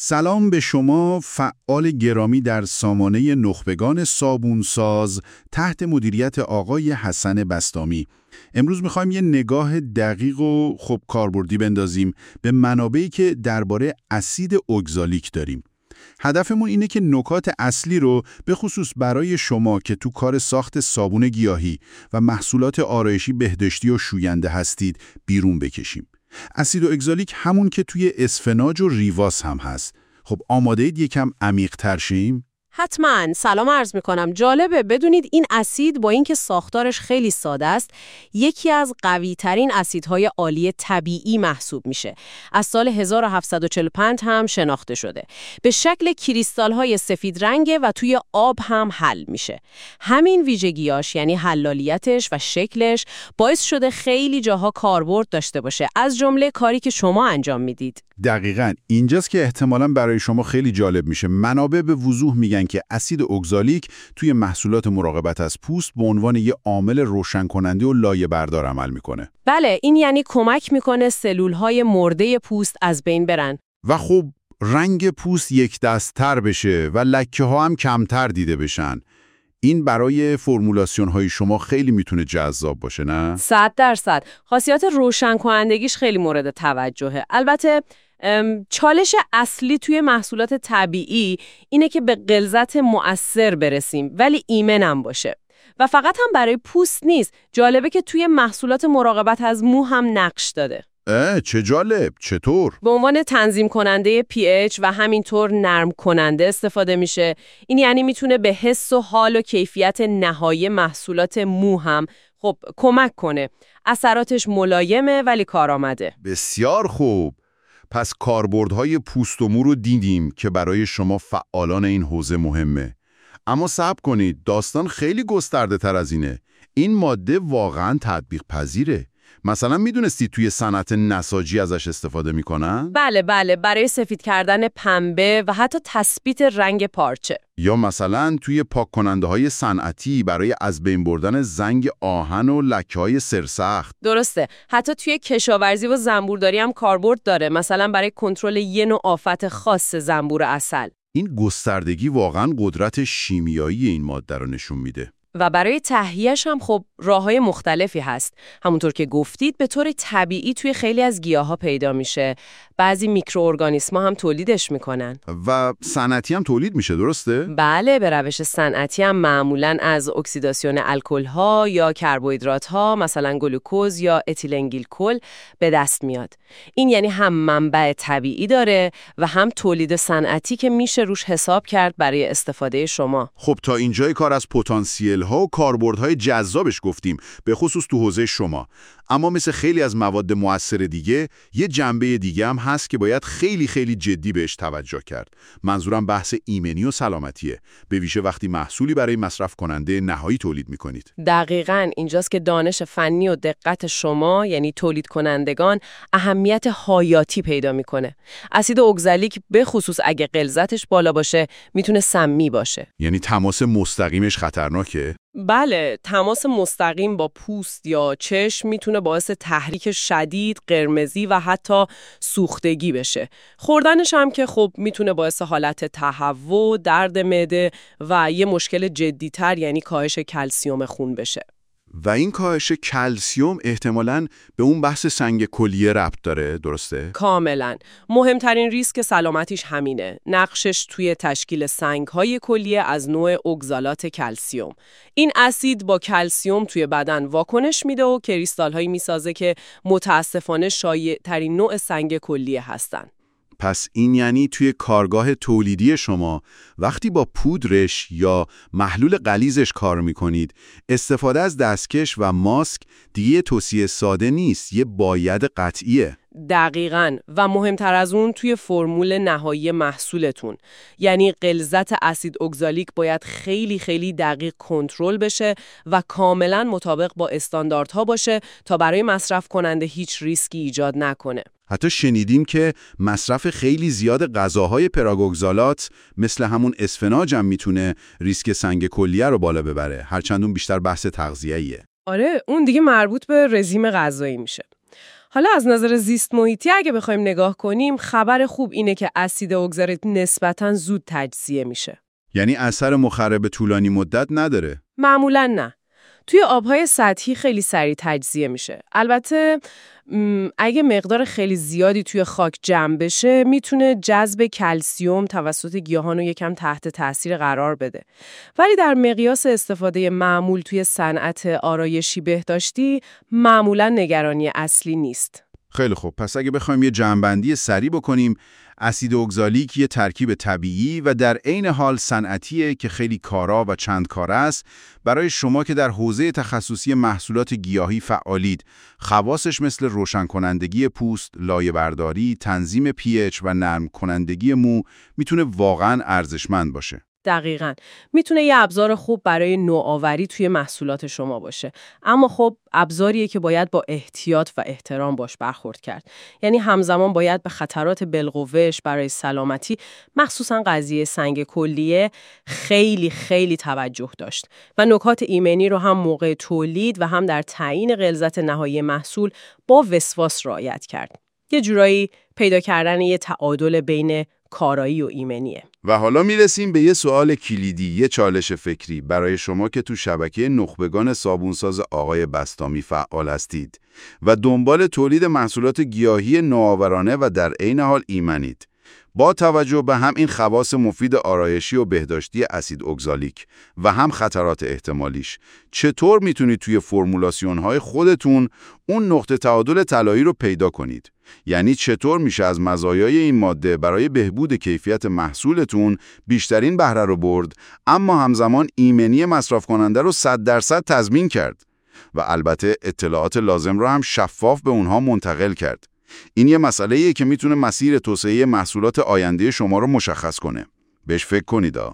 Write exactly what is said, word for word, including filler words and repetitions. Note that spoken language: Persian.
سلام به شما فعال گرامی در سامانه نخبگان صابونساز تحت مدیریت آقای حسن بسطامی. امروز میخوایم یه نگاه دقیق و خب کاربردی بندازیم به منابعی که درباره اسید اوگزالیک داریم. هدفمون اینه که نکات اصلی رو به خصوص برای شما که تو کار ساخت صابون گیاهی و محصولات آرایشی بهداشتی و شوینده هستید بیرون بکشیم. اسید اوگزالیک همون که توی اسفناج و ریواس هم هست. خب آماده اید یکم عمیق تر شیم؟ حتما. سلام عرض میکنم. جالبه بدونید این اسید با اینکه ساختارش خیلی ساده است، یکی از قوی ترین اسیدهای آلی طبیعی محسوب میشه. از سال هزار و هفتصد و چهل و پنج هم شناخته شده. به شکل کریستال‌های سفید رنگه و توی آب هم حل میشه. همین ویژگیاش یعنی حلالیتش و شکلش باعث شده خیلی جاها کاربرد داشته باشه، از جمله کاری که شما انجام میدید. دقیقاً اینجاست که احتمالاً برای شما خیلی جالب میشه. منابع به وضوح میگن که اسید اوگزالیک توی محصولات مراقبت از پوست به عنوان یه عامل روشن کننده و لایه بردار عمل میکنه. بله، این یعنی کمک میکنه سلولهای مرده پوست از بین برن. و خب رنگ پوست یک دست‌تر بشه و لکه ها هم کمتر دیده بشن. این برای فرمولاسیون های شما خیلی میتونه جذاب باشه، نه؟ صد درصد. خاصیت روشن کنندگیش خیلی مورد توجهه. البته چالش اصلی توی محصولات طبیعی اینه که به غلظت مؤثر برسیم ولی ایمنم باشه. و فقط هم برای پوست نیست. جالبه که توی محصولات مراقبت از مو هم نقش داده. اه چه جالب. چطور؟ به عنوان تنظیم کننده پی اچ و همینطور نرم کننده استفاده میشه. این یعنی میتونه به حس و حال و کیفیت نهایی محصولات مو هم خب کمک کنه. اثراتش ملایمه ولی کارآمده. بسیار خوب. پس کاربردهای پوست و مو رو دیدیم که برای شما فعالان این حوزه مهمه. اما صبر کنید، داستان خیلی گسترده تر از اینه. این ماده واقعاً تطبیق پذیره. مثلا میدونستی توی صنعت نساجی ازش استفاده میکنن؟ بله بله، برای سفید کردن پنبه و حتی تثبیت رنگ پارچه. یا مثلا توی پاک کننده های صنعتی برای از بین بردن زنگ آهن و لکه های سرسخت. درسته. حتی توی کشاورزی و زنبورداری هم کاربرد داره، مثلا برای کنترل یه نوع آفت خاص زنبور عسل. این گستردگی واقعا قدرت شیمیایی این ماده رو نشون میده. و برای تهیه‌اش هم خب راه‌های مختلفی هست. همونطور که گفتید به طور طبیعی توی خیلی از گیاها پیدا میشه. بعضی میکروارگانیسم‌ها هم تولیدش میکنن. و صنعتی هم تولید میشه، درسته؟ بله، به روش صنعتی هم معمولاً از اکسیداسیون الکل‌ها یا کربوهیدرات‌ها مثلا گلوکوز یا اتیلن گلیکول به دست میاد. این یعنی هم منبع طبیعی داره و هم تولید صنعتی که میشه روش حساب کرد برای استفاده شما. خب تا اینجای کار از پتانسیل ها و کاربردهای جذابش گفتیم، به خصوص تو حوزه شما. اما مثل خیلی از مواد مؤثر دیگه، یه جنبه دیگه هم هست که باید خیلی خیلی جدی بهش توجه کرد. منظورم بحث ایمنی و سلامتیه، به ویژه وقتی محصولی برای مصرف کننده نهایی تولید میکنید. دقیقاً اینجاست که دانش فنی و دقت شما یعنی تولید کنندگان اهمیت حیاتی پیدا میکنه. اسید اوگزالیک به خصوص اگه غلظتش بالا باشه میتونه سمی باشه. یعنی تماس مستقیمش خطرناکه؟ بله، تماس مستقیم با پوست یا چشم میتونه باعث تحریک شدید، قرمزی و حتی سوختگی بشه. خوردنش هم که خب میتونه باعث حالت تهوع، درد معده و یه مشکل جدی‌تر یعنی کاهش کلسیم خون بشه. و این کاهش کلسیم احتمالاً به اون بحث سنگ کلیه ربط داره، درسته؟ کاملاً. مهمترین ریسک سلامتیش همینه. نقشش توی تشکیل سنگ‌های کلیه از نوع اوگزالات کلسیم. این اسید با کلسیم توی بدن واکنش میده و کریستال‌هایی میسازه که متاسفانه شایع‌ترین نوع سنگ کلیه هستن. پس این یعنی توی کارگاه تولیدی شما وقتی با پودرش یا محلول غلیظش کار میکنید، استفاده از دستکش و ماسک دیگه توصیه ساده نیست، یه باید قطعیه. دقیقاً. و مهمتر از اون توی فرمول نهایی محصولتون، یعنی غلظت اسید اوگزالیک باید خیلی خیلی دقیق کنترل بشه و کاملاً مطابق با استانداردها باشه تا برای مصرف کننده هیچ ریسکی ایجاد نکنه. حتی شنیدیم که مصرف خیلی زیاد غذاهای پراگوگزالات مثل همون اسفناج هم میتونه ریسک سنگ کلیه رو بالا ببره، هرچند اون بیشتر بحث تغذیه‌ایه. آره، اون دیگه مربوط به رژیم غذایی میشه. حالا از نظر زیست محیطی اگه بخوایم نگاه کنیم، خبر خوب اینه که اسید اگزالیک نسبتاً زود تجزیه میشه. یعنی اثر مخرب طولانی مدت نداره؟ معمولاً نه. توی آبهای سطحی خیلی سریع تجزیه میشه. البته اگه مقدار خیلی زیادی توی خاک جمع بشه میتونه جذب کلسیوم توسط گیاهان رو یکم تحت تاثیر قرار بده. ولی در مقیاس استفاده معمول توی صنعت آرایشی بهداشتی معمولاً نگرانی اصلی نیست. خیلی خوب، پس اگه بخوایم یه جمع‌بندی سریع بکنیم، اسید اگزالیک یه ترکیب طبیعی و در عین حال صنعتیه که خیلی کارا و چند کاره است. برای شما که در حوزه تخصصی محصولات گیاهی فعالید، خواصش مثل روشن کنندگی پوست، لایه برداری، تنظیم پی اچ و نرم کنندگی مو میتونه واقعاً ارزشمند باشه. دقیقاً. میتونه یه ابزار خوب برای نوآوری توی محصولات شما باشه. اما خب ابزاریه که باید با احتیاط و احترام باش برخورد کرد. یعنی همزمان باید به خطرات بالقوهش برای سلامتی، مخصوصاً قضیه سنگ کلیه، خیلی خیلی توجه داشت. و نکات ایمنی رو هم موقع تولید و هم در تعیین غلظت نهایی محصول با وسواس رعایت کرد. یه جورایی پیدا کردن یه تعادل بین کارایی و ایمنیه. و حالا میرسیم به یه سوال کلیدی، یه چالش فکری برای شما که تو شبکه نخبگان صابونساز آقای بسطامی فعال هستید و دنبال تولید محصولات گیاهی نوآورانه و در عین حال ایمنید. با توجه به هم این خواص مفید آرایشی و بهداشتی اسید اگزالیک و هم خطرات احتمالیش، چطور میتونید توی فرمولاسیون‌های خودتون اون نقطه تعادل طلایی رو پیدا کنید؟ یعنی چطور میشه از مزایای این ماده برای بهبود کیفیت محصولتون بیشترین بهره رو برد، اما همزمان ایمنی مصرف کننده رو صد درصد تضمین کرد و البته اطلاعات لازم رو هم شفاف به اونها منتقل کرد. این یه مسئله‌ایه که میتونه مسیر توسعه محصولات آینده شما رو مشخص کنه. بهش فکر کنید.